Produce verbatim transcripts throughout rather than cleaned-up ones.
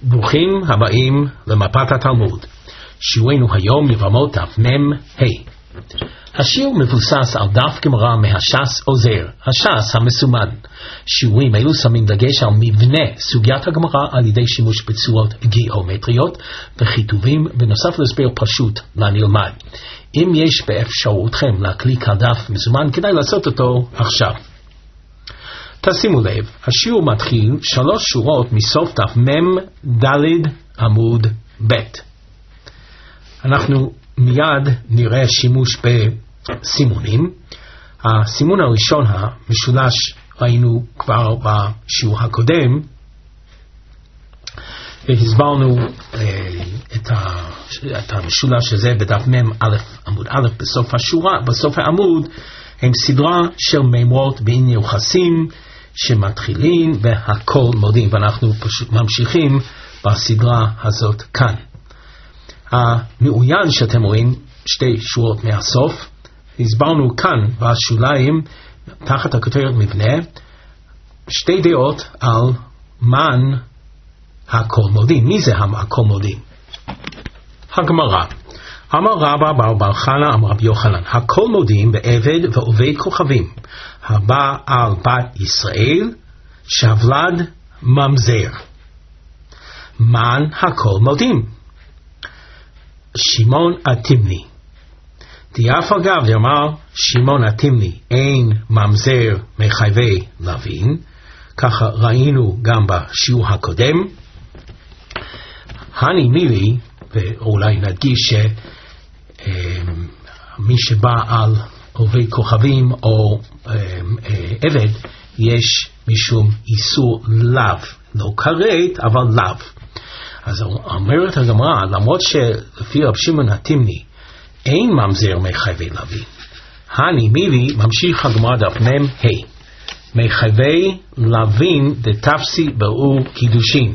ברוכים הבאים למפת התלמוד. שיעורנו היום יבמות דף מם ה'. השיעור מבוסס על דף גמרא מהש"ס עוזר, הש"ס המסומן. שיעורים אלו שמים דגש על מבנה סוגיית הגמרא על ידי שימוש בצורות גיאומטריות וכיתובים, בנוסף להסבר פשוט לנלמד. אם יש באפשרותכם להקליק על דף מזומן, כדאי לעשות אותו עכשיו. תשימו לב, השיעור מתחיל שלוש שורות מסוף דף מם ד' עמוד ב'. אנחנו מיד נראה שימוש בסימונים. הסימון הראשון, המשולש, ראינו כבר בשיעור הקודם, והסברנו אה, את, ה, את המשולש הזה בדף מם א' עמוד א' בסוף השורה, בסוף העמוד, הם סדרה של מימרות בעניין יוחסים שמתחילים והכל מודים, ואנחנו פשוט ממשיכים בסדרה הזאת כאן. המעוין שאתם רואים שתי שורות מהסוף, הסברנו כאן בשוליים תחת הכותרת מבנה שתי דעות על מן הכל מודים. מי זה הכל מודים? הגמרא. אמר רבא בר בר חנא אמר רבי יוחנן, הכל מודים בעבד ועובד כוכבים הבא על בת ישראל שבלד ממזר. מן הכל מודים? שמעון התימני. דיאף אגב אמר שמעון התימני אין ממזר מחייבי לווין, ככה ראינו גם בשיעור הקודם. הני מילי, ואולי נדגיש שמי שבא על עובד כוכבים או עבד יש משום איסור לאו, לא כרת אבל לאו. אז אומרת הגמרא, למרות שלפי רב שמעון התימני אין ממזר מחייבי לווין, הני מילי, ממשיך הגמרא דף מם ה', מחייבי לווין דתפסי באו קידושין.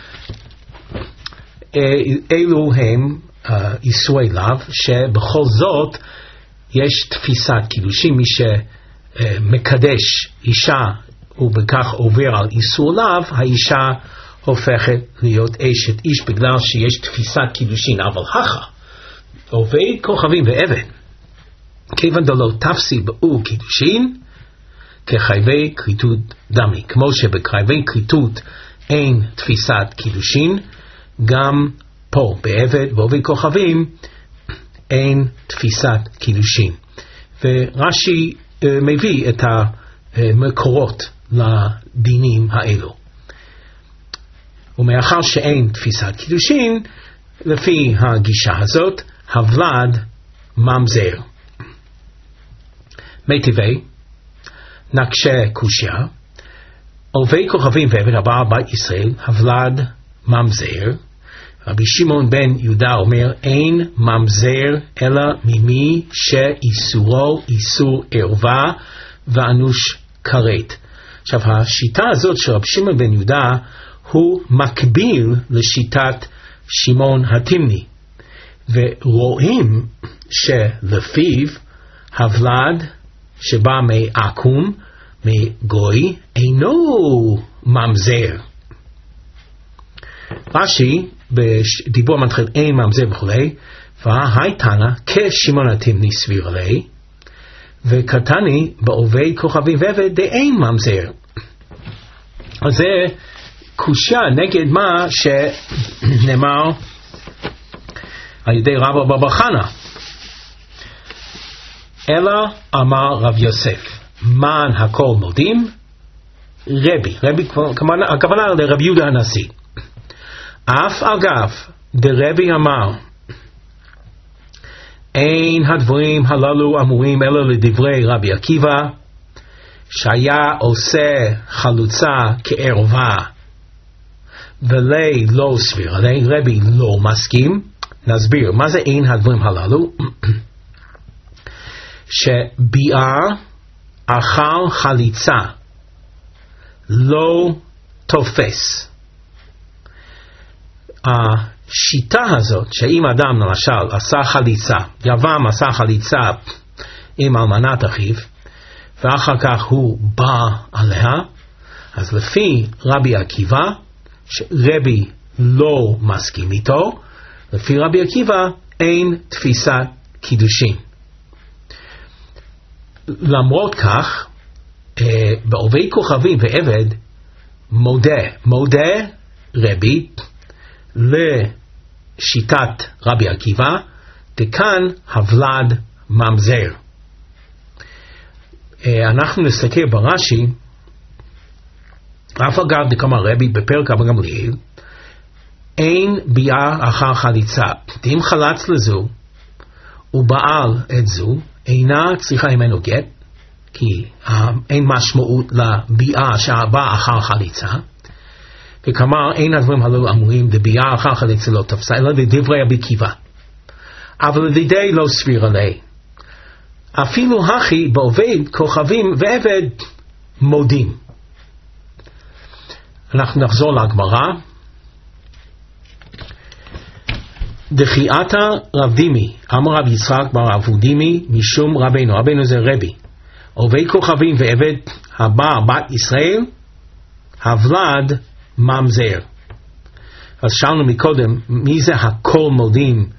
אלו הם איסורי לאו שבכל זאת יש תפיסת קידושין. מי שמקדש אישה ובכך עובר על איסור לאו, האישה הופכת להיות אשת איש בגלל שיש תפיסת קידושין. אבל הכה עובד כוכבים ועבד כיוון דלא תפסי באו קידושין כחייבי כריתות דמי, כמו שבחייבי כריתות אין תפיסת קידושין, גם פה בעבד ועובד כוכבים אין תפיסת קידושין. ורש"י uh, מביא את המקורות לדינים האלו. ומאחר שאין תפיסת קידושין, לפי הגישה הזאת הבלד ממזר. מטיבי נקשה קושיה, עובד כוכבים ועבד הבא בת ישראל הבלד ממזר. רבי שמעון בן יהודה אומר אין ממזר אלא ממי שאיסורו איסור ערווה ואנוש כרת. עכשיו השיטה הזאת של רבי שמעון בן יהודה הוא מקביל לשיטת שמעון התימני, ורואים שלפיו הבלד שבא מעקום מגוי אינו ממזר. רש"י בדיבור מתחיל אין ממזר וכולי, והייתנה כשמעון התימני סביר עלי, וכתני בעובד כוכבים ועבד דאין ממזר. אז זה קושיה נגד מה שנאמר על ידי רבא בר בר חנא. אלא אמר רב יוסף מן הכל מודים רבי, רבי הכוונה לרבי יהודה הנשיא. אף אגב דרבי אמר אין הדברים הללו אמורים אלא לדברי רבי עקיבא שהיה עושה חלוצה כערווה ולי לא סביר עלי, רבי לא מסכים. נסביר מה זה אין הדברים הללו. שביאה אחר חליצה לא תופס. השיטה הזאת שאם אדם למשל עשה חליצה, יבם עשה חליצה עם אלמנת אחיו ואחר כך הוא בא עליה, אז לפי רבי עקיבא רבי לא מסכים איתו. לפי רבי עקיבא אין תפיסת קידושין. למרות כך, בעובי כוכבים ועבד מודה, מודה רבי לשיטת רבי עקיבא, דכאן הוולד ממזר. אנחנו נסתכל ברש"י, אף אגב דקאמר רבי בפרק אבא גמליאל, אין ביאה אחר חליצה. אם חלץ לזו ובעל את זו, אינה צריכה ממנו גט, כי אין משמעות לביאה שהבאה אחר חליצה. וכאמר, אין הדברים הללו אמורים דביאה אחר חליצה לא תפסה, אלא לדברי רבי עקיבא. אבל לדידי לא סביר עלי. אפילו הכי בעובד כוכבים ועבד מודים. אנחנו נחזור לגמרא. דחיעתה רב דימי, אמר רב יצחק בר אבודימי, משום רבינו, רבינו זה רבי. עובד כוכבים ועבד הבא בת ישראל, הוולד ממזר. אז שאלנו מקודם, מי זה הכל מודים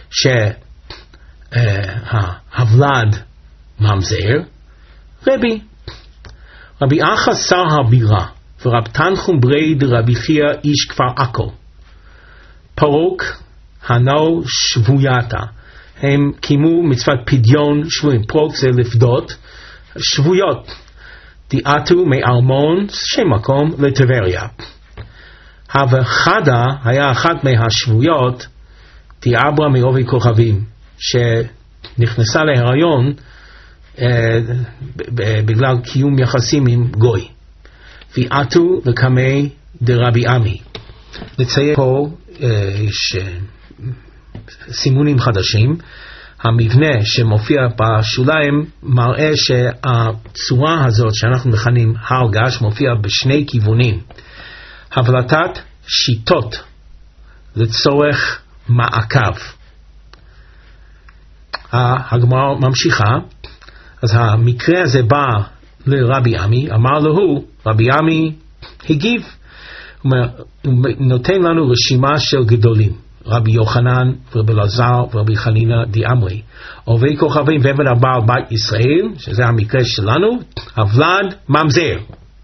שהוולד ממזר? רבי. רבי אחא שר הבירה, ורב תנחום ברי דרבי חייא איש כפר עכו. פרוק הנו שבויתה. הם קיימו מצוות פדיון שבויים. פרוק זה לפדות שבויות. דיעתו מארמון שם מקום לטבריה. החדה היה אחת מהשבויות, דיעברה מעובי כוכבים, שנכנסה להיריון אה, בגלל קיום יחסים עם גוי. ויעתו לקמי דרבי עמי. נציין פה אה, ש... סימונים חדשים. המבנה שמופיע בשוליים מראה שהצורה הזאת שאנחנו מכנים הר געש מופיע בשני כיוונים. הבלטת שיטות לצורך מעקב. הגמרא ממשיכה. אז המקרה הזה בא לרבי עמי, אמר לו, רבי עמי הגיב, הוא נותן לנו רשימה של גדולים, רבי יוחנן ורבי אלעזר ורבי חנינא דאמרי, עובי כוכבים ועבד הבעל בית ישראל, שזה המקרה שלנו, הוולד ממזר.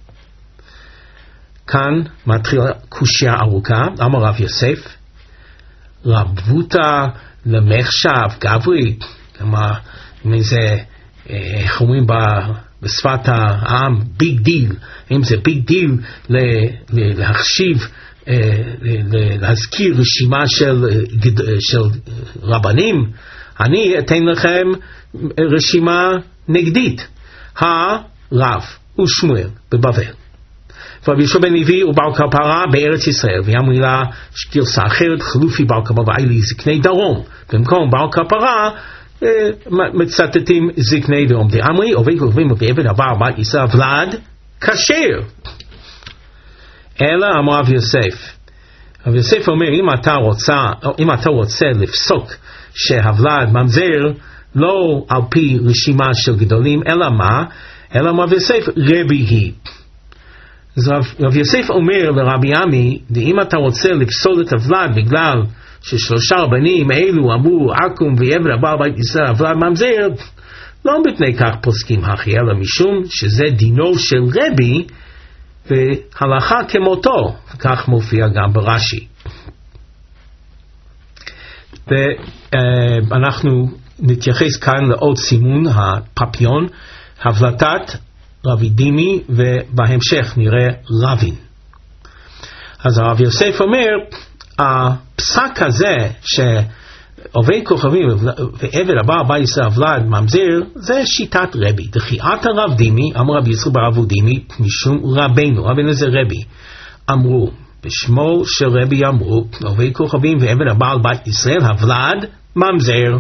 כאן מתחילה קושיה ארוכה. אמר רב יוסף, רבותא למחשב גברי, כלומר אם זה, איך אומרים בשפת העם, ביג דיל, אם זה ביג דיל להחשיב, להזכיר רשימה של, של רבנים, אני אתן לכם רשימה נגדית. הרב הוא שמואל בבבל, ורבי יהושע בן לוי הוא בעל כפרה בארץ ישראל, והיא המילה גרסה אחרת, חלופי בעל כפרה ואילי זקני דרום, במקום בעל כפרה מצטטים זקני דרום. דאמרי עובד כוכבים ועבד הבעל בית ישראל ולד כשר. אלא אמר רב יוסף, רב יוסף אומר, אם אתה רוצה, אם אתה רוצה לפסוק שהוולד ממזר לא על פי רשימה של גדולים, אלא מה? אלא רב יוסף רבי היא. אז רב, רב יוסף אומר לרבי עמי, אם אתה רוצה לפסול את הוולד בגלל ששלושה רבנים אלו אמרו עקום ועבד הבעל בית ישראל הוולד ממזר, לא מפני כך פוסקים הכי, אלא משום שזה דינו של רבי והלכה כמותו, וכך מופיע גם ברש"י. ואנחנו נתייחס כאן לעוד סימון, הפפיון, הבלטת רבי דימי, ובהמשך נראה רבין. אז הרב יוסף אומר, הפסק הזה שעובד כוכבים ועבד הבעל בית ישראל הוולד ממזר, זה שיטת רבי. דחיית הרב דימי, אמר רבי יצחק בר אבודימי, משום רבינו, רבינו זה רבי, אמרו, בשמו של רבי אמרו, עובד כוכבים ועבד הבעל בית ישראל הוולד ממזר.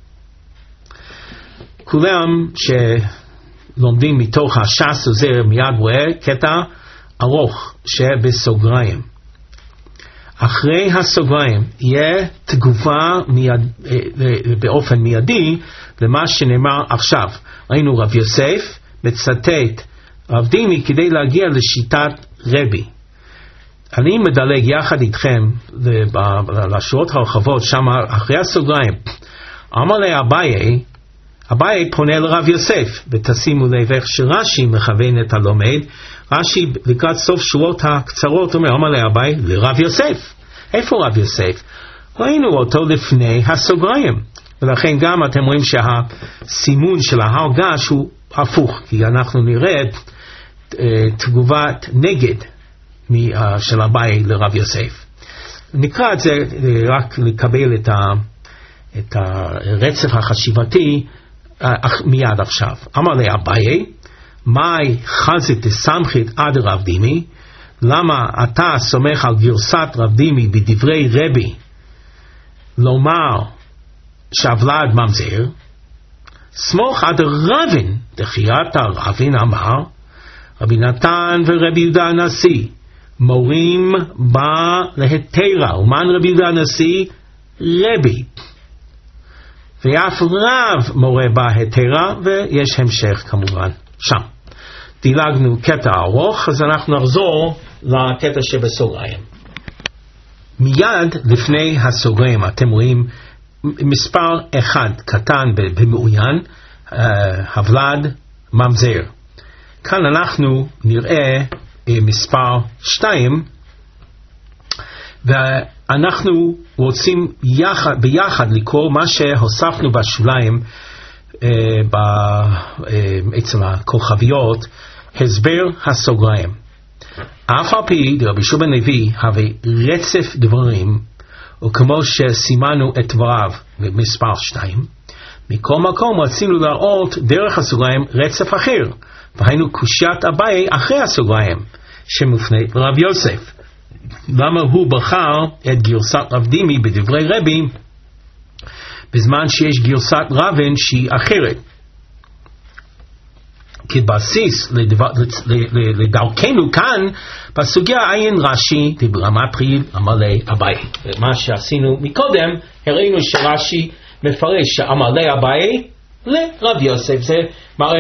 כולם שלומדים מתוך הש"ס עוזר מיד רואה קטע ארוך שבסוגריים. אחרי הסוגריים יהיה תגובה מיד, באופן מיידי למה שנאמר עכשיו. ראינו רב יוסף מצטט רב דימי כדי להגיע לשיטת רבי. אני מדלג יחד איתכם לשורות הרחבות, שם אחרי הסוגריים. אמר לי אביי, אביי פונה לרב יוסף, ותשימו לב איך שרש"י מכוון את הלומד. רש"י לקראת סוף שורות הקצרות אומר, אמר לי אביי לרב יוסף. איפה רב יוסף? ראינו אותו לפני הסוגריים, ולכן גם אתם רואים שהסימון של ההר געש הוא הפוך, כי אנחנו נראה תגובת נגד של אביי לרב יוסף. נקרא את זה רק לקבל את, ה, את הרצף החשיבתי מיד עכשיו. אמר לי אביי, מאי חזית דסמכית עד רב דימי, למה אתה סומך על גרסת רב דימי בדברי רבי לומר שהוולד ממזר? סמוך עד רבין, דחיית הרבין אמר, רבי נתן ורבי יהודה הנשיא מורים בה להתרה, ומן רבי יהודה הנשיא? רבי. ואף רב מורה בה התרה, ויש המשך כמובן שם. דילגנו קטע ארוך, אז אנחנו נחזור לקטע שבסוגריים. מיד לפני הסוגריים אתם רואים מספר אחד קטן במעוין, הוולד ממזר. כאן אנחנו נראה מספר שתיים, ואנחנו רוצים יחד, ביחד לקרוא מה שהוספנו בשוליים אצל הכוכביות, הסבר הסוגריים. אף על פי דרבי יהושע בן לוי הווה רצף דברים, וכמו שסימנו את דבריו במספר שתיים, מכל מקום רצינו להראות דרך הסוגריים רצף אחר, והיינו קושיית אביי אחרי הסוגריים שמופנית לרב יוסף. למה הוא בחר את גרסת רב דימי בדברי רבי בזמן שיש גרסת רבין שהיא אחרת? כבסיס לדרכנו כאן בסוגיה עין רש"י דברמטריל אמר לי אביי. מה שעשינו מקודם, הראינו שרש"י מפרש שאמר לי אביי לרב יוסף. זה מראה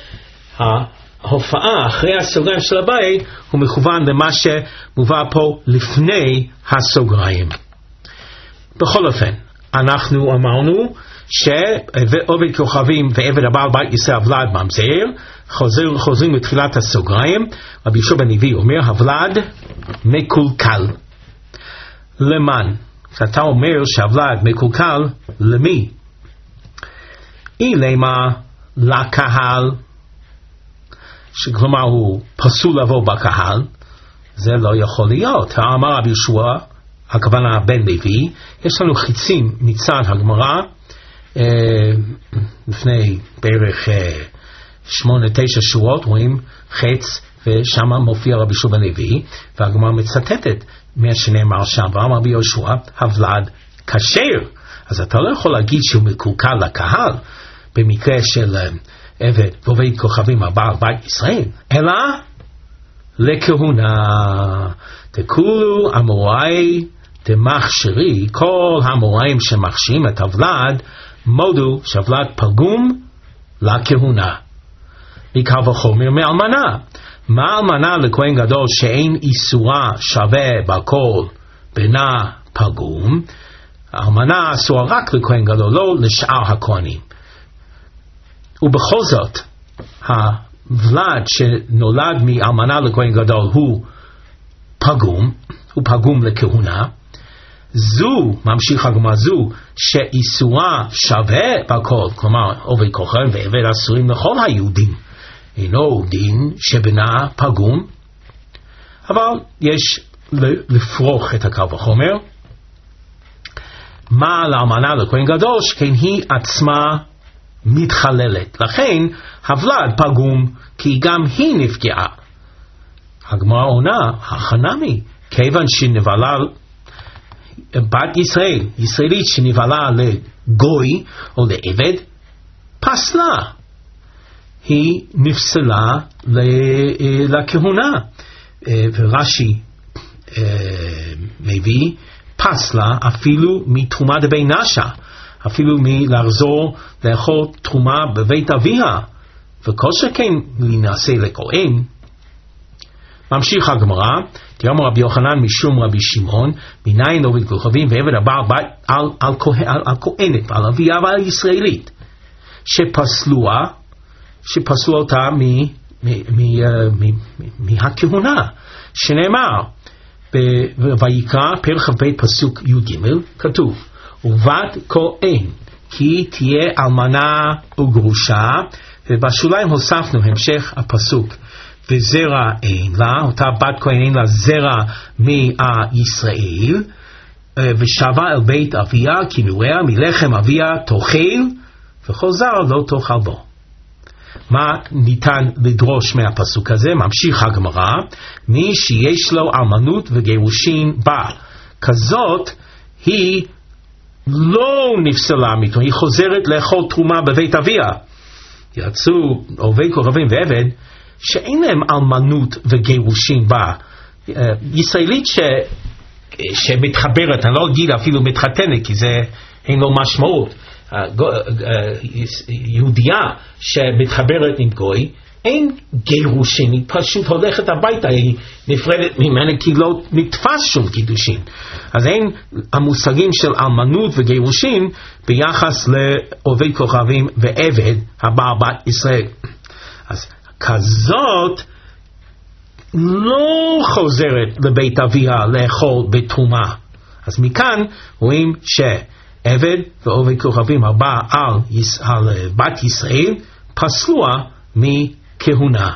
שההופעה אחרי הסוגריים של אביי הוא מכוון למה שמובא פה לפני הסוגריים. בכל אופן, אנחנו אמרנו שעובד כוכבים ועבד הבעל בית ישראל הוולד ממזר. חוזר, חוזרים לתחילת הסוגריים. רבי יהושע בן לוי אומר הוולד מקולקל. למן? אתה אומר שהוולד מקולקל למי? אילמה לקהל, שכלומר הוא פסול לבוא בקהל. זה לא יכול להיות. אמר רבי יהושע, הכוונה בן לוי, יש לנו חיצים מצד הגמרא אה, לפני בערך אה, שמונה תשע שורות, רואים חץ ושם מופיע רבי יהושע בן לוי, והגמרא מצטטת מה שנאמר שם. ואמר רבי יהושע הוולד כשר. אז אתה לא יכול להגיד שהוא מקולקל לקהל במקרה של עבד ועובד כוכבים הבעל בית ישראל, אלא לכהונה. תקולו אמוראי דמכשירי, כל המוראים שמכשירים את הוולד מודו שהוולד פגום לכהונה. מקל וחומר מאלמנה. מה אלמנה לכהן גדול שאין איסורה שווה בכל בנה פגום? האלמנה אסורה רק לכהן גדול, לא לשאר הכהנים. ובכל זאת הוולד שנולד מאלמנה לכהן גדול הוא פגום, הוא פגום לכהונה. זו, ממשיך הגמרא, זו שאיסורה שווה בכל, כלומר עובד כוכב ועבד אסורים לכל היהודים, אינו דין שבנה פגום. אבל יש לפרוח את הקל וחומר. מה לאלמנה לכהן גדול שכן היא עצמה מתחללת, לכן הוולד פגום כי גם היא נפגעה. הגמרא עונה, החנמי, כיוון שנבלה בת ישראל, ישראלית שנבלה לגוי או לעבד, פסלה, היא נפסלה לכהונה. ורש"י מביא פסלה אפילו מתרומה דבי נשה, אפילו מלחזור לאכול תרומה בבית אביה, וכל שכן להינשא לכהן. ממשיך הגמרא, תיאמר רבי יוחנן משום רבי שמעון, מניין עובד כוכבים ועבד הבעל בית על, על, על, על כהנת, על אביה ועל ישראלית, שפסלוה, שפסלו אותה מ, מ, מ, מ, מ, מהכהונה, שנאמר, ויקרא פרק כ"ב פסוק י"ג, כתוב, ובת כהן, כי תהיה אלמנה וגרושה, ובשוליים הוספנו המשך הפסוק, וזרע אין לה, אותה בת כהן אין לה זרע מישראל, ושבה אל בית אביה, כי נוריה מלחם אביה תאכל, וכל זר לא תאכל בו. מה ניתן לדרוש מהפסוק הזה? ממשיך הגמרא, מי שיש לו אלמנות וגירושין בה, כזאת היא לא נפסלה מתו, היא חוזרת לאכול תרומה בבית אביה. יצאו עובד כוכבים ועבד שאין להם אלמנות וגירושין בה, ישראלית ש... שמתחברת, אני לא אגיד אפילו מתחתנת, כי זה אין לו משמעות, יהודייה שמתחברת עם גוי, אין גירושין, היא פשוט הולכת הביתה, היא נפרדת ממנה כי לא נתפס שום קידושין. אז אין המושגים של אלמנות וגירושין ביחס לעובד כוכבים ועבד הבעל בת ישראל. אז כזאת לא חוזרת לבית אביה לאכול בתרומה. אז מכאן רואים שעבד ועובד כוכבים הבא על, על בת ישראל פסלוה מכהונה.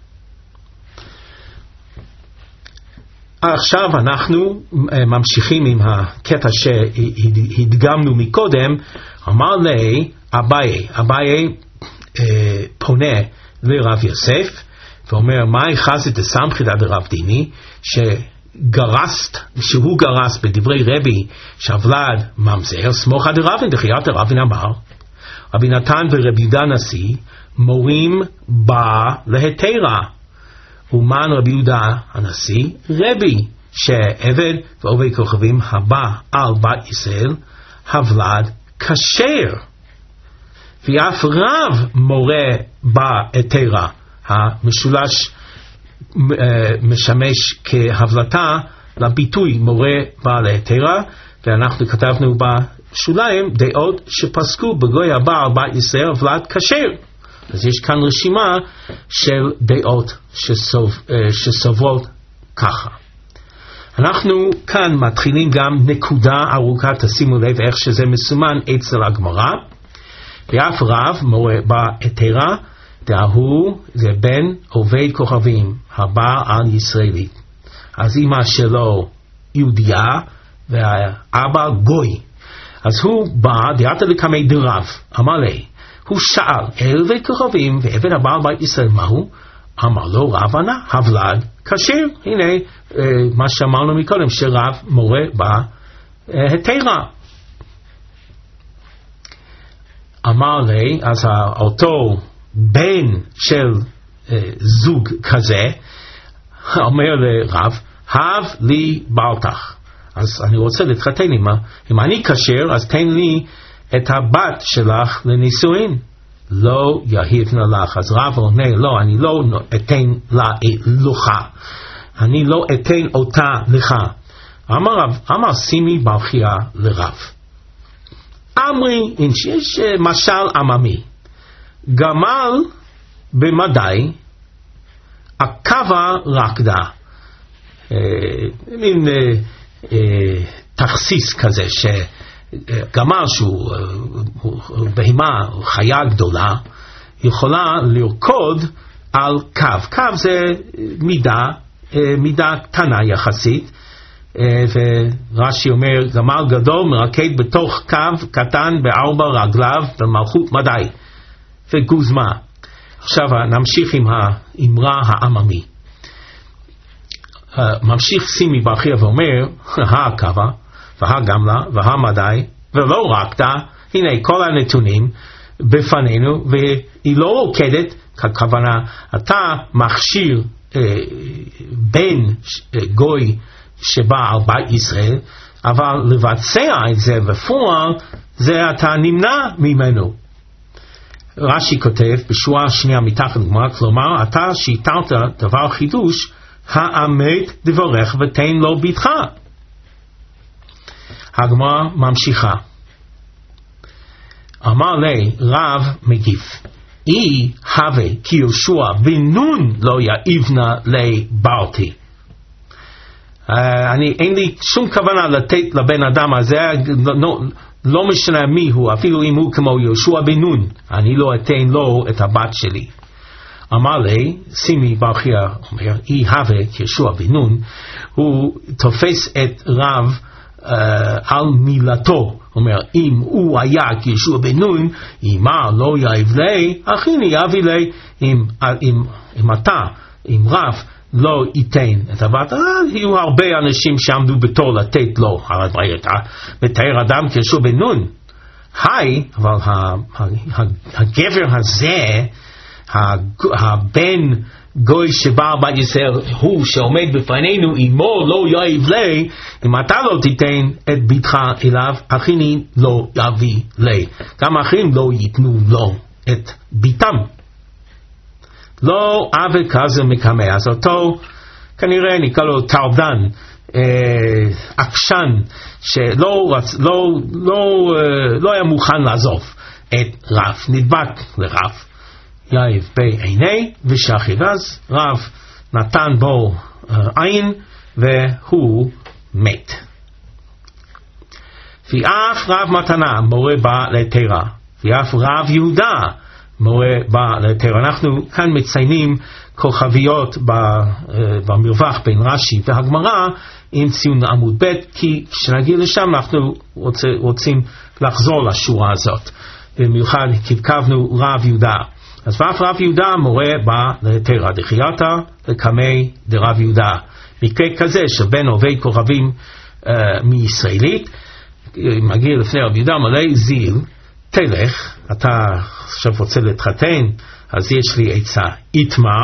עכשיו אנחנו ממשיכים עם הקטע שהדגמנו מקודם. אמר לי אביי, אביי אה, פונה לרב יוסף ואומר, מה יחסת הסמכת עד רב דיני, שגרסת, שהוא גרס בדברי רבי שהוולד ממזר, סמוך עד רבין, דחיית רבין אמר, רבי נתן ורבי יהודה הנשיא מורים בה להתרה, ומן רבי יהודה הנשיא רבי, שעבד ועובד כוכבים הבא על בת ישראל, הוולד כשר, ואף רב מורה בה התרה, המשולש משמש כהבלטה לביטוי מורה בעל היתרה, ואנחנו כתבנו בשוליים דעות שפסקו בגוי הבא על בת ישראל ולד כשר. אז יש כאן רשימה של דעות שסוב, שסוברות ככה. אנחנו כאן מתחילים גם נקודה ארוכה, תשימו לב איך שזה מסומן אצל הגמרא, ואף רב מורה בהיתרה, דהוא זה בן עובד כוכבים הבא על ישראלית. אז אמא שלו יהודיה והאבא גוי. אז הוא בא, דעת לקמי דרב, אמר לי, הוא שאל, עובד כוכבים ועבד הבא על בית ישראל מהו? אמר לו רב ענה, הוולד כשר. הנה מה שאמרנו מקודם, שרב מורה בהיתרה. אמר לי, אז אותו בן של uh, זוג כזה אומר לרב, הב לי בעלתך. אז אני רוצה להתחתן עם, אם אני כשר, אז תן לי את הבת שלך לנישואין. לא יהיבנה לך. אז רב עונה, לא, אני לא אתן לה לך, אני לא אתן אותה לך. אמר רב, אמר שימי ברכיה לרב. אמרי, אין שיש משל עממי, גמל במדי עקבה רקדה, מין תכסיס כזה, שגמל שהוא בהמה, חיה גדולה, יכולה לרקוד על קו. קו זה מידה, מידה קטנה יחסית, ורש"י אומר, גמל גדול מרקד בתוך קו קטן בארבע רגליו במלכות מדי וגוזמה. עכשיו נמשיך עם האמרה העממי. ממשיך שימי ברכיה ואומר, העקבה והגמלה והמדי ולא רקדה, הנה כל הנתונים בפנינו, והיא לא רוקדת, ככוונה אתה מכשיר אה, בן אה, גוי שבא על בית ישראל, אבל לבצע את זה בפועל, זה אתה נמנע ממנו. רש"י כותב בשורה השנייה מתחת לגמרא, כלומר אתה שהטלת דבר חידוש האמת דברך ותן לו ביתך. הגמרא ממשיכה. אמר לי, רב מגיב, אי הווה כי יהושע בן נון לא יאיבנה לי ברתי. Uh, אני, אין לי שום כוונה לתת לבן אדם הזה, לא, לא משנה מי הוא, אפילו אם הוא כמו יהושע בן נון, אני לא אתן לו את הבת שלי. אמר לי, שימי בר חייא אומר, אי הווה כי יהושע בן נון, הוא תופס את רב uh, על מילתו, אומר, אם הוא היה כי יהושע בן נון, אמר לא יאיב לי, אכיני יביא לי, אם, אם, אם אתה, אם רב, לא ייתן את הבת, היו הרבה אנשים שעמדו בתור לתת לו, מתאר אדם כיהושע בן נון. היי, אבל הגבר הזה, הבן גוי שבא בת ישראל, הוא שעומד בפנינו, אמו לא יאיב לי, אם אתה לא תיתן את ביתך אליו, אחיני לא יביא לי. גם אחים לא ייתנו לו את ביתם. לא עבד כזה מקמא, אז אותו כנראה נקרא לו טרדן, עקשן, שלא לא, לא, לא היה מוכן לעזוב את רב, נדבק לרב, יאיב בעיני ושכיב, אז רב נתן בו עין והוא מת. ואף רב מתנה מורה בא לתורה, ואף רב יהודה מורה בא לתורה. אנחנו כאן מציינים כוכביות במרווח בין רש"י והגמרא עם ציון עמוד ב', כי כשנגיע לשם אנחנו רוצ, רוצים לחזור לשורה הזאת, במיוחד כתקבנו רב יהודה. אז ואף רב יהודה מורה בא לתורה, דחייתא לקמי דרב יהודה. מקרה כזה של בן עובד כוכבים uh, מישראלית, מגיע לפני רב יהודה, מלא זיל, תלך, אתה עכשיו רוצה להתחתן, אז יש לי עצה, איתמר,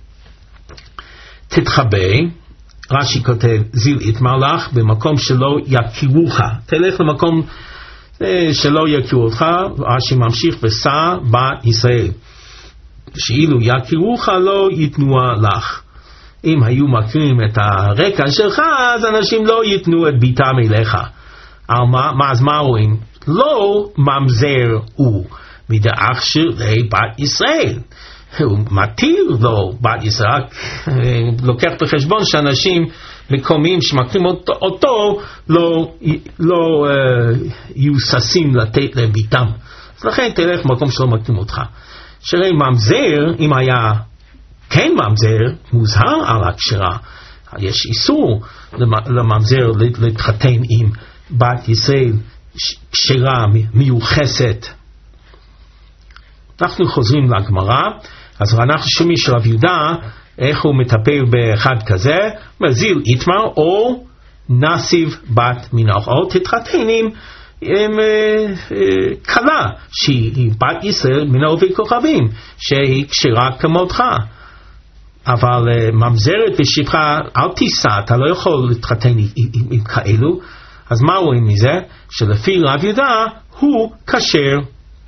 תתחבא, רש"י כותב, זיל איתמר לך, במקום שלא יכירוך, תלך למקום שלא יכירו אותך, רש"י ממשיך ושא בת ישראל, שאילו יכירוך לא ייתנוה לך. אם היו מכירים את הרקע שלך, אז אנשים לא ייתנו את ביתם אליך. מה, אז מה רואים? לא ממזר הוא, מדאח שלי בת ישראל. הוא מתיר לו בת ישראל, לוקח בחשבון שאנשים מקומיים שמכירים אותו, אותו לא, לא uh, יהיו ששים לתת לביתם. אז לכן תלך במקום שלא מכירים אותך. שרי ממזר, אם היה כן ממזר, מוזהר על הקשרה. יש איסור לממזר להתחתן עם בת ישראל כשרה מיוחסת. אנחנו חוזרים לגמרא, אז אנחנו שומעים של רב יהודה, איך הוא מטפל באחד כזה, מזיל איתמר או נסיב בת מנוח, או תתחתן עם, עם אה, אה, קלה שהיא בת ישראל מן עובד כוכבים, שהיא כשרה כמותך. אבל uh, ממזרת ושפחה, אל תיסע, אתה לא יכול להתחתן עם, עם, עם כאלו. אז מה רואים מזה? שלפי רב יהודה הוא כשר.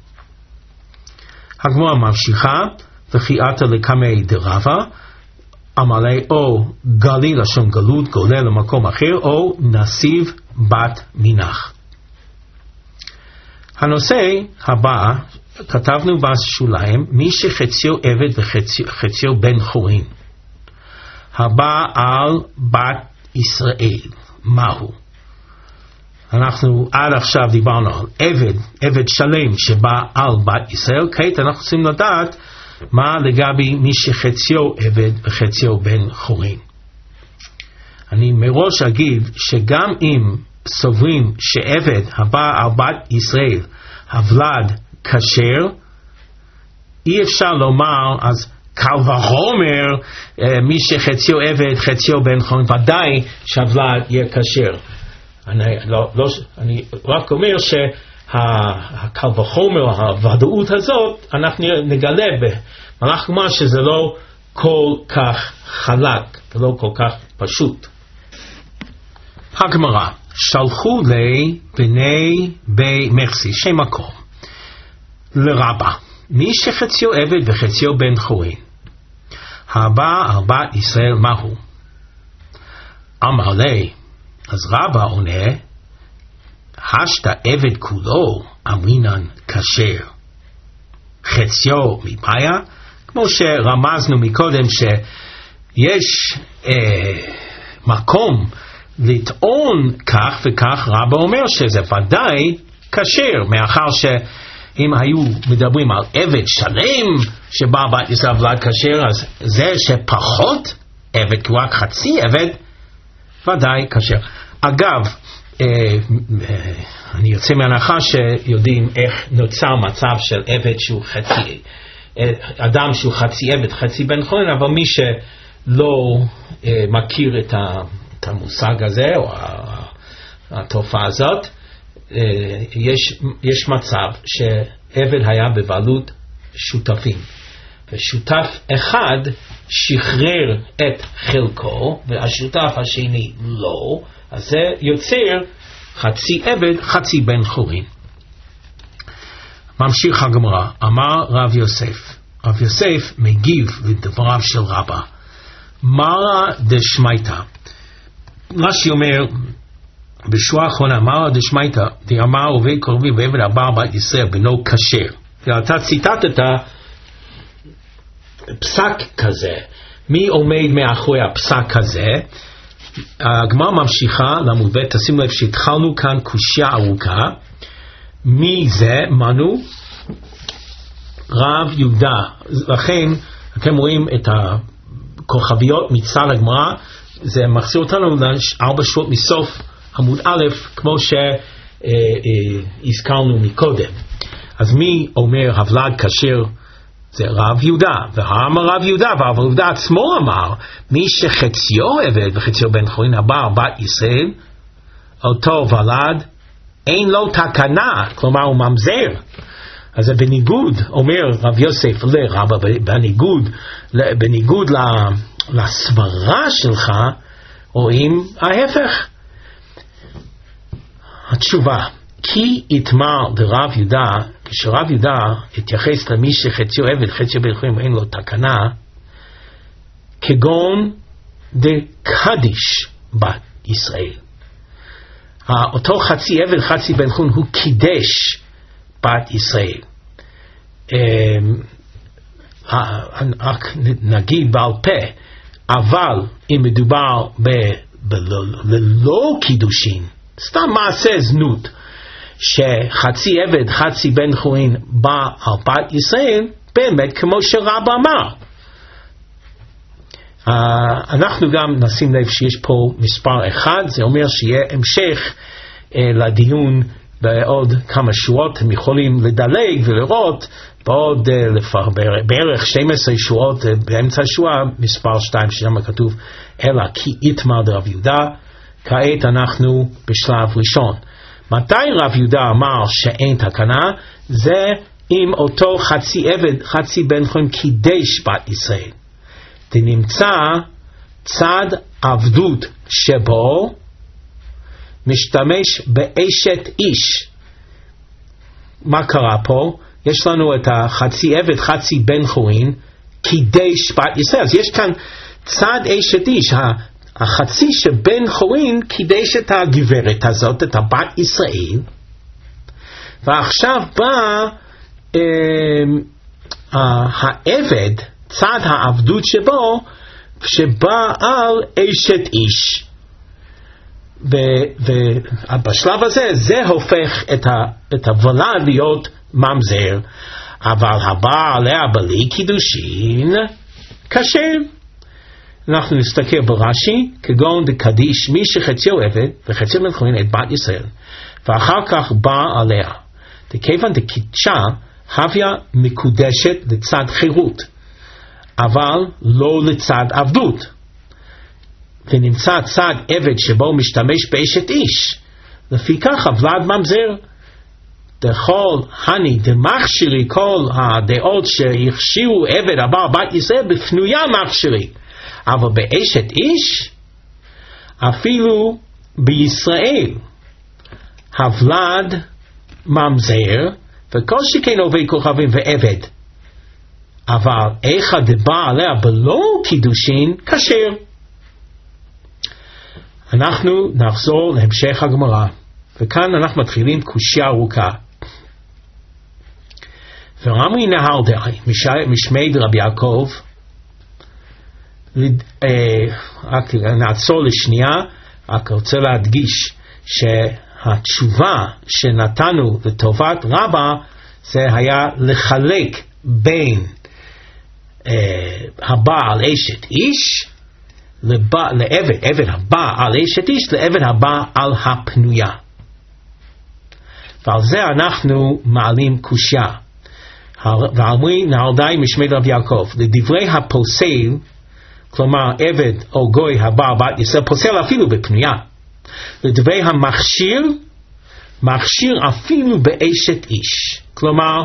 הגמרא ממשיכה, וחייאת לקמי דרבה, אמרי או גלי לשון גלות, גולה למקום אחר, או נסיב בת מנח. הנושא הבא, כתבנו בשוליים, מי שחציו עבד וחציו בן חורין, הבא על בת ישראל, מהו? אנחנו עד עכשיו דיברנו על עבד, עבד שלם שבא על בת ישראל, כעת אנחנו צריכים לדעת מה לגבי מי שחציו עבד וחציו בן חורין. אני מראש אגיד שגם אם סוברים שעבד הבא על בת ישראל, הוולד כשר, אי אפשר לומר אז קל וחומר מי שחציו עבד חציו בן חורין, ודאי שהוולד יהיה כשר. אני, לא, לא, אני רק אומר שהקל וחומר, הוודאות הזאת, אנחנו נגלה במהלך גמרא שזה לא כל כך חלק ולא כל כך פשוט. הגמרא, שלחו לי בני בי מחסי, שם מקום, לרבה, מי שחציו עבד וחציו בן חורין, הבא על בת ישראל מהו? אמר לי, אז רבא עונה, השתא עבד כולו אמרינן כשר, חציו מבעיה, כמו שרמזנו מקודם שיש אה, מקום לטעון כך וכך, רבא אומר שזה ודאי כשר, מאחר שאם היו מדברים על עבד שלם שבא בית ישראל ולד כשר, אז זה שפחות עבד, כי הוא רק חצי עבד, ודאי כשר. אגב, אה, אה, אני יוצא מהנחה שיודעים איך נוצר מצב של עבד שהוא חצי, אדם שהוא חצי עבד, חצי בן חורין, אבל מי שלא אה, מכיר את, ה, את המושג הזה או התופעה הזאת, אה, יש, יש מצב שעבד היה בבעלות שותפים, ושותף אחד שחרר את חלקו והשותף השני לא, אז זה יוצר חצי עבד, חצי בן חורין. ממשיך הגמרא, אמר רב יוסף, רב יוסף מגיב לדבריו של רבא, מרא דשמייתא, רש"י אומר בשורה האחרונה, מרא דשמייתא דאמר עובד קרבי ועבד הבא בית ישראל בנו כשר. אתה ציטטת פסק כזה, מי עומד מאחורי הפסק הזה? הגמרא ממשיכה לעמוד ב', תשימו לב שהתחלנו כאן קושיה ארוכה, מי זה? מנו? רב יהודה. לכן אתם רואים את הכוכביות מצד הגמרא, זה מחזיר אותנו לארבע שורות מסוף עמוד א', כמו שהזכרנו מקודם. אז מי אומר הבלד כשר? זה רב יהודה, ואמר רב יהודה, אבל יהודה עצמו אמר, מי שחציו עבד וחציו בן חורין הבא בת ישראל, אותו ולד, אין לו תקנה, כלומר הוא ממזר. אז זה בניגוד, אומר רב יוסף לרבא, בניגוד, בניגוד לסברה שלך, רואים ההפך. התשובה, כי יתמר דרב יהודה, כשרב יהודה התייחס למי שחציו עבד, חציו בן חורין ואין לו תקנה, כגון דקדיש בת ישראל. אותו חצי עבד, חצי בן חורין, הוא קידש בת ישראל. רק נגיד בעל פה, אבל אם מדובר ללא קידושין, סתם מעשה זנות, שחצי עבד, חצי בן חורין בא על בת ישראל, באמת כמו שרבא אמר. Uh, אנחנו גם נשים לב שיש פה מספר אחד, זה אומר שיהיה המשך uh, לדיון בעוד כמה שורות, הם יכולים לדלג ולראות בעוד uh, לפר, בערך שתים עשרה שורות uh, באמצע השורה, מספר שתיים ששם כתוב אלא כי יתמר דרב יהודה. כעת אנחנו בשלב ראשון. מתי רב יהודה אמר שאין תקנה? זה אם אותו חצי עבד, חצי בן חורין קידש בת ישראל. נמצא צד עבדות שבו משתמש באשת איש. מה קרה פה? יש לנו את החצי עבד, חצי בן חורין, קידש בת ישראל. אז יש כאן צד אשת איש. החצי שבן חורין קידש את הגברת הזאת, את הבת ישראל, ועכשיו בא אה, אה, העבד, צד העבדות שבו, שבא על אשת איש. ובשלב הזה, זה הופך את, ה, את הוולד להיות ממזר, אבל הבא עליה בלי קידושין, כשר. אנחנו נסתכל ברש"י, כגון דקדיש מי שחציו עבד וחציו בן חורין את בת ישראל, ואחר כך בא עליה. דכיוון דקידשה, הוויה מקודשת לצד חירות, אבל לא לצד עבדות. ונמצא צד עבד שבו משתמש באשת איש, לפיכך הוולד ממזר. דכל הני דמכשירי, כל הדעות שהכשירו עבד הבא בת ישראל בפנויה מכשירי, אבל באשת איש, אפילו בישראל, הוולד ממזר, וכל שכן עובד כוכבים ועבד. אבל איכא דבא עליה בלא קידושין, כשר. אנחנו נחזור להמשך הגמרא, וכאן אנחנו מתחילים קושיה ארוכה. ורמי נהרדאי משמי רבי יעקב, רק נעצור לשנייה, רק רוצה להדגיש שהתשובה שנתנו לטובת רבא זה היה לחלק בין הבא על אשת איש לעבד, עבד הבא על אשת איש לעבד הבא על הפנויה, ועל זה אנחנו מעלים קושיה. ואמרי נהרדאי משמי רבי יעקב, לדברי הפוסל, כלומר עבד או גוי הבא בת ישראל, פוסל אפילו בפנויה, לדברי המכשיר, מכשיר אפילו באשת איש, כלומר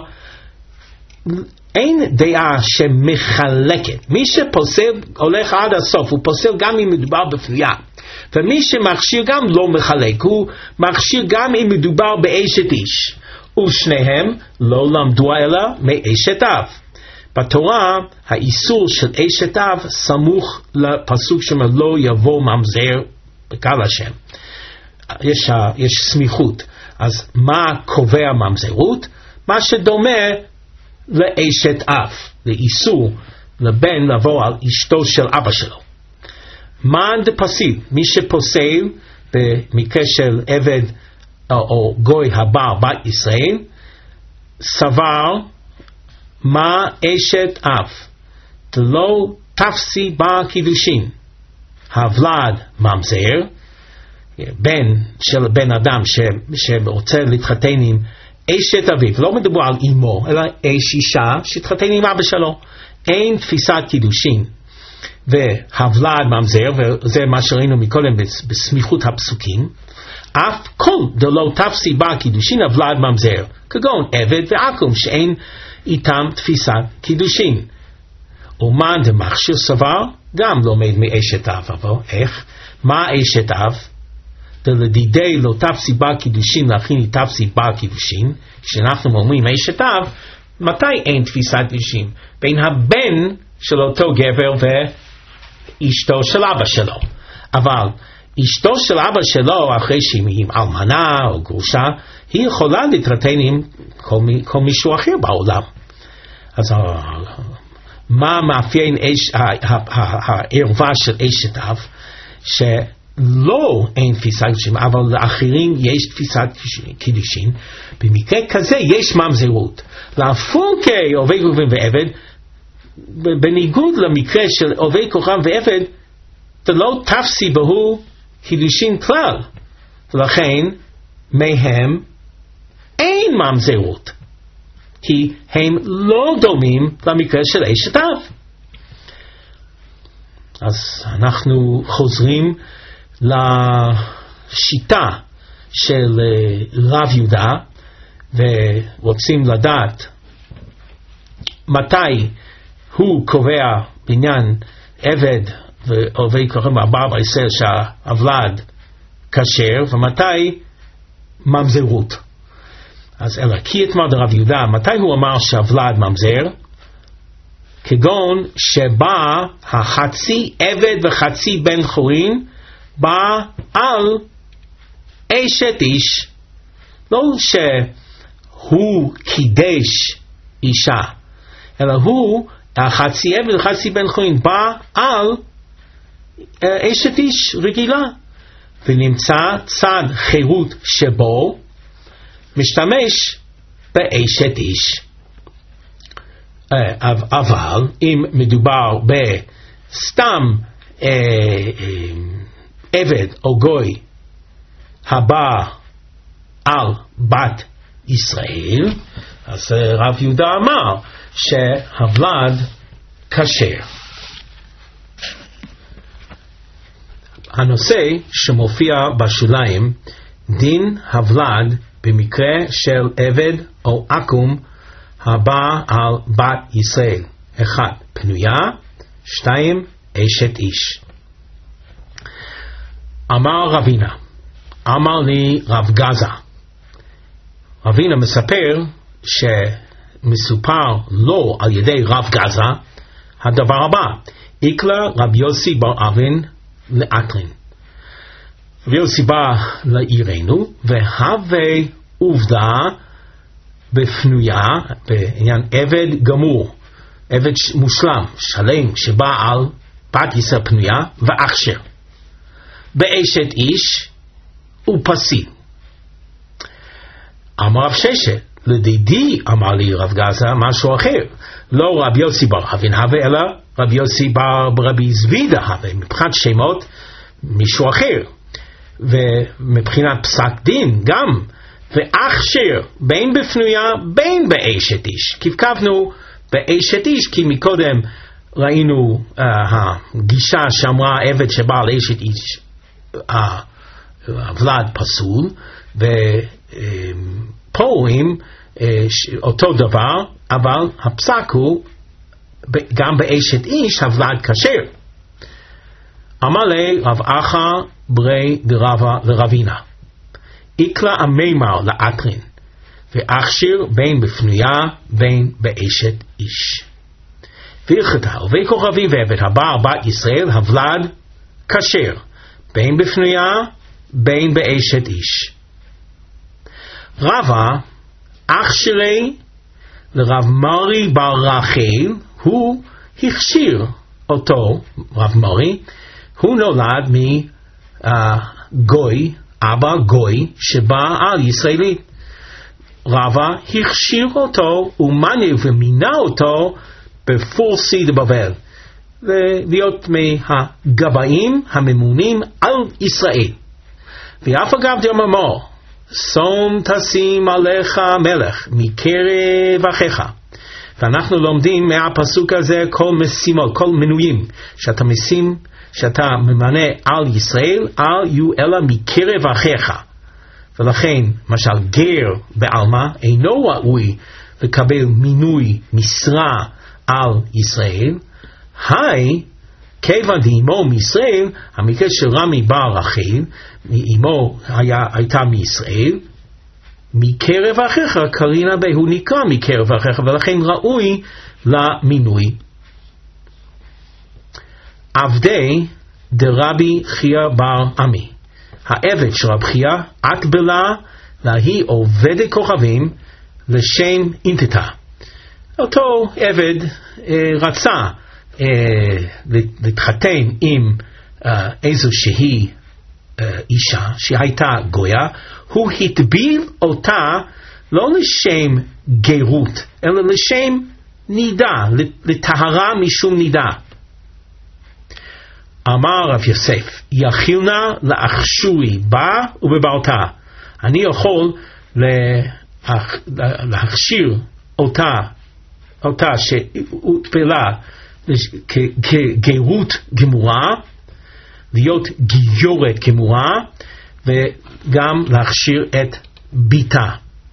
אין דעה שמחלקת. מי שפוסל הולך עד הסוף, הוא פוסל גם אם מדובר בפנויה, ומי שמכשיר גם לא מחלק, הוא מכשיר גם אם מדובר באשת איש, ושניהם לא למדו אלא מאשת אב. בתורה האיסור של אשת אב סמוך לפסוק שאומר לא יבוא ממזר בקהל השם, יש, יש סמיכות. אז מה קובע ממזרות? מה שדומה לאשת אב, לאיסור לבן לבוא על אשתו של אבא שלו. מאן דפסיל, מי שפוסל במקרה של עבד או, או גוי הבא בת ישראל, סבר מה אשת אב דלא תפסי בה קידושין, הוולד ממזר, בן של בן אדם ש, שרוצה להתחתן עם אשת אביו, לא מדובר על אמו אלא אש אישה שהתחתן עם אבא שלו, אין תפיסת קידושין והוולד ממזר, וזה מה שראינו מקודם בסמיכות הפסוקים. אף כל דלא תפסי בה קידושין הוולד ממזר, כגון עבד ועקום שאין איתם תפיסת קידושין. ומאן דמכשיר סבר גם לומד מאשת אב. אבל איך? מה אשת אב? דלדידי לא תפסי בה קידושין להכין תפסי בה קידושין. כשאנחנו אומרים אשת אב, מתי אין תפיסת קידושין? בין הבן של אותו גבר ואשתו של אבא שלו. אבל אשתו של אבא שלו, אחרי שהיא אלמנה או גרושה, היא יכולה להתחתן עם כל, כל מישהו אחר בעולם. אז מה מאפיין הערווה של אשת אב? שלא אין תפיסת קידושין, אבל לאחרים יש תפיסת קידושין. במקרה כזה יש ממזרות. להפונקי עובד כוכבים ועבד, בניגוד למקרה של עובד כוכב ועבד, לא תפסי בהו קידושין כלל, ולכן מהם אין ממזרות, כי הם לא דומים למקרה של אשת אב. אז אנחנו חוזרים לשיטה של רב יהודה, ורוצים לדעת מתי הוא קובע בעניין עבד ועובד כוכבים ארבע ישראל שהוולד כשר, ומתי ממזרות. אז אלא כי אתמר דרב יהודה, מתי הוא אמר שהוולד ממזר? כגון שבא החצי עבד וחצי בן חורין בא על אשת איש, לא שהוא קידש אישה, אלא הוא החצי עבד וחצי בן חורין בא על אשת איש רגילה, ונמצא צד חירות שבו משתמש באשת איש. אבל אם מדובר בסתם עבד או גוי הבא על בת ישראל, אז רב יהודה אמר שהוולד כשר. הנושא שמופיע בשוליים, דין הוולד במקרה של עבד או עקום הבא על בת ישראל. אחד, פנויה. שתיים, אשת איש. אמר רבינה, אמר לי רב גזה. רבינה מספר שמסופר לו על ידי רב גזה הדבר הבא: איקלה רב יוסי בר אבן לאטרין. רבי יוסי בא לעירנו, והווה עובדה בפנויה, בעניין עבד גמור, עבד מושלם, שלם, שבא על בת ישראל פנויה, ואכשר. באשת איש ופסיל. אמר רב ששת, לדידי אמר לי רב גזה משהו אחר, לא רב יוסי בר אבין הווה, אלא רב יוסי בר רבי זבידה הווה, מבחינת שמות מישהו אחר, ומבחינת פסק דין גם, ואכשר בין בפנויה בין באשת איש. כבקבנו באשת איש, כי מקודם ראינו uh, הגישה שאמרה עבד שבא על אשת איש הוולד פסול, ופה רואים אותו דבר, אבל הפסק הוא גם באשת איש הוולד כשר. אמר לי רב אחא ברי דרבה לרבינה, איקלה המימר לאטרין, ואכשר בין בפנויה בין באשת איש. והלכתה, ובי כוכבים ועבד הבא בת ישראל הוולד כשר, בין בפנויה בין באשת איש. רבה אכשרי לרב מרי בר רחל, הוא הכשיר אותו, רב מרי, הוא נולד מגוי, אבא גוי שבא על ישראלי. רבה הכשיר אותו ומנה ומינה אותו בפורסי דבבל, להיות מהגבאים הממונים על ישראל. ואף אגב דאמר, שום תשים עליך מלך מקרב אחיך. ואנחנו לומדים מהפסוק הזה כל משימות, כל מנויים שאתה משים, שאתה ממנה על ישראל, אל יהיו אלא מקרב אחיך. ולכן, משל גר בעלמא אינו ראוי לקבל מינוי משרה על ישראל. היי, כיוון דאמו מישראל, המקרה של רמי בר רחל, אמו היה, הייתה מישראל, מקרב אחיך קרינה בה, הוא נקרא מקרב אחיך, ולכן ראוי למינוי. עבדי דרבי חייא בר עמי, העבד של רב חייא, אטבלה להיא עובדי כוכבים לשם אינטטה. אותו עבד אה, רצה אה, להתחתן עם אה, איזושהי אה, אישה שהייתה גויה, הוא התביל אותה לא לשם גירות, אלא לשם נידה, לטהרה משום נידה. אמר רב יוסף, יכילנה לאכשורי בה ובבעלתה. אני יכול להכשיר אותה, אותה שהותפלה כגירות גמורה, להיות גיורת גמורה, וגם להכשיר את ביתה.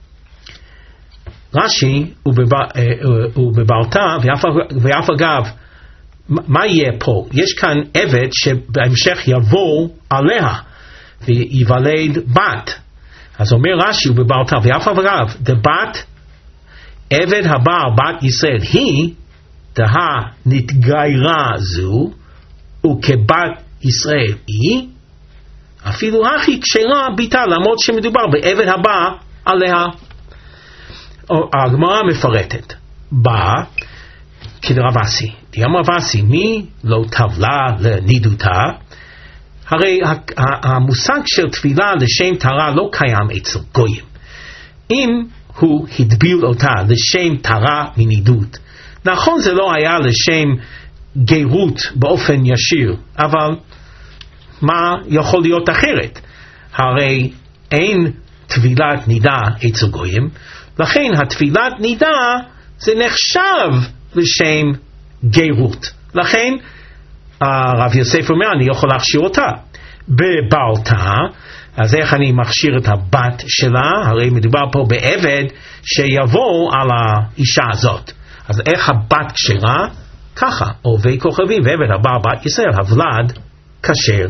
רש"י הוא בבעלתה, ואף אגב, מה יהיה פה? יש כאן עבד שבהמשך יבוא עליה ויוולד בת. אז אומר רש"י הוא בבעלתה, ואף אגב, דבת עבד הבא בת ישראל היא דה נתגיירה זו, וכבת ישראל היא, אפילו הכי כשרה ביתה, למרות שמדובר בעבד הבא עליה. הגמרא מפרטת, בא כדרב אסי, דיאמר אסי, מי לא טבלה לנידותה? הרי המושג של תפילה לשם טהרה לא קיים אצל גויים. אם הוא הדביל אותה לשם טהרה מנידות, נכון זה לא היה לשם גירות באופן ישיר, אבל מה יכול להיות אחרת? הרי אין תפילת נידה אצל גויים, לכן התפילת נידה זה נחשב לשם גירות. לכן הרב יוסף אומר, אני יכול להכשיר אותה בבעלתה. אז איך אני מכשיר את הבת שלה? הרי מדובר פה בעבד שיבוא על האישה הזאת. אז איך הבת כשרה? ככה, עובי כוכבים ועבד הבא בת ישראל, הוולד כשר.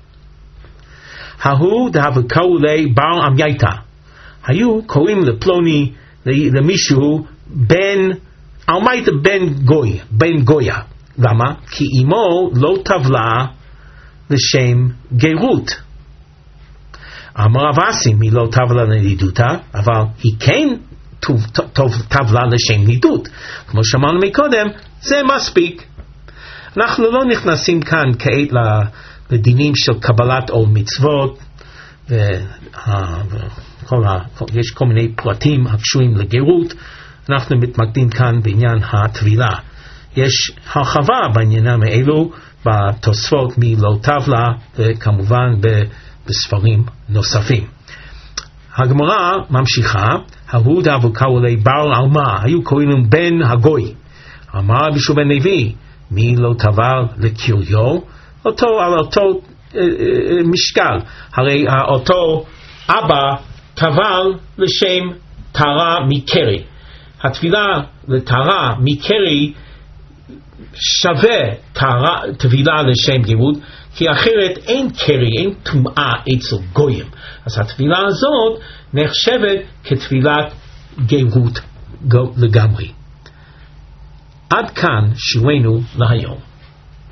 ההוא דהבקאו לי בר עמייתא, היו קוראים לפלוני, למישהו בן עמייתא, בן גוי, בן גויה. למה? כי אמו לא טבלה לשם גירות. אמר רב אסי, היא לא טבלה לנידותה, אבל היא כן טבלה לשם נידות. כמו שאמרנו מקודם, זה מספיק. אנחנו לא נכנסים כאן כעת לדינים של קבלת עול מצוות, וכל ה, יש כל מיני פרטים הקשורים לגרות. אנחנו מתמקדים כאן בעניין הטבילה. יש הרחבה בעניינים האלו בתוספות מלא טבלה, וכמובן בספרים נוספים. הגמרא ממשיכה, ההוא דאבו קראו לי בעל עלמא, היו קוראים להם בן הגוי. אמר רבי יהושע בן לוי, מי לא טבל לקריו? אותו על אותו אה, אה, משקל. הרי אותו אבא טבל לשם טהרה מקרי. הטבילה לטהרה מקרי שווה טבילה לשם גרות, כי אחרת אין קרי, אין טומאה אצל גויים. אז הטבילה הזאת נחשבת כטבילת גרות לגמרי. עד כאן שיעורנו להיום.